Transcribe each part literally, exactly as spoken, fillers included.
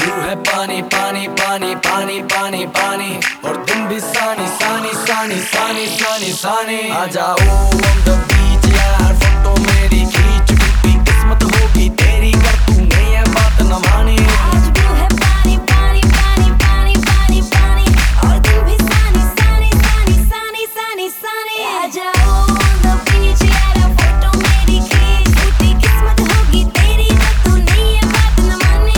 Blue है पानी पानी पानी पानी पानी पानी और तुम भी सानी सानी सानी सानी सानी सानी आ जाओ on the beach यार फोटो मेरी खींच टूटी किस्मत होगी तेरी कर तूने ये बात न मानी। आज ब्लू है पानी पानी पानी पानी पानी पानी और तुम भी सानी सानी सानी सानी सानी सानी आ जाओ on the beach यार फोटो मेरी खींच टूटी किस्मत होगी तेरी कर तूने ये बात न मानी।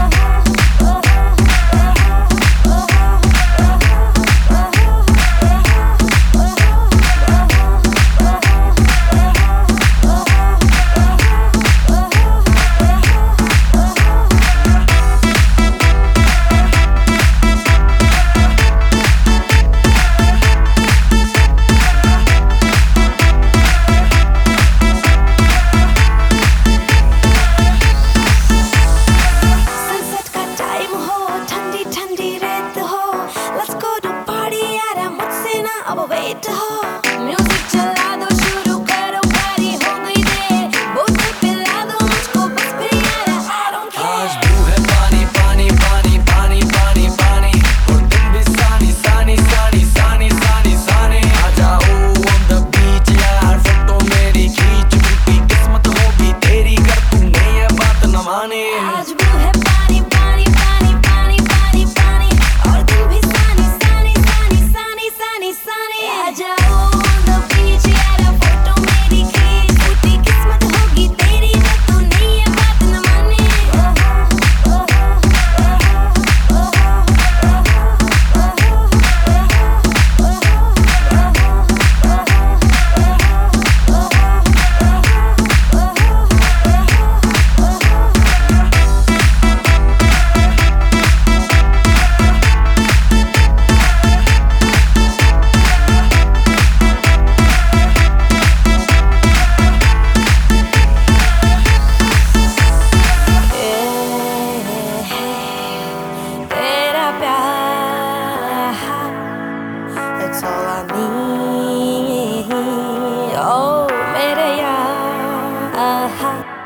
अब वेट हो म्यूजिक चला दो शुरू करो पारी हो गई देर बोतल पिला दो मुझको बस फिर यार I don't care। आज ब्लू है पानी पानी पानी पानी पानी पानी और तुम भी सानी सानी सानी सानी सानी सानी आ जाओ on the beach यार फोटो मेरी खींच टूटी किस्मत होगी तेरी कर तूने ये बात न मानी। आज ब्लू है पानी पानी पानी पानी पानी पानी और तुम भी सानी सानी सानी सानी सानी सानी आ जाओ on the beach यार फोटो मेरी खींच टूटी किस्मत होगी तेरी कर तूने ये बात न मानी। That's all I need. Oh, मेरे यार।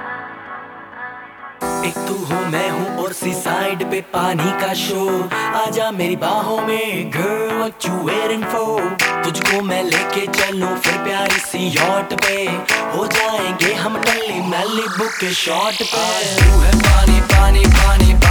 एक तू हो मैं हूँ और सी साइड पे पानी का शो आजा मेरी बाहों में girl what you waiting for तुझको मैं लेके चलूं फिर प्यारी सी यॉट पे हो जाएंगे हम टल्ली मैली बुक के शॉट पे। ब्लू है पानी पानी पानी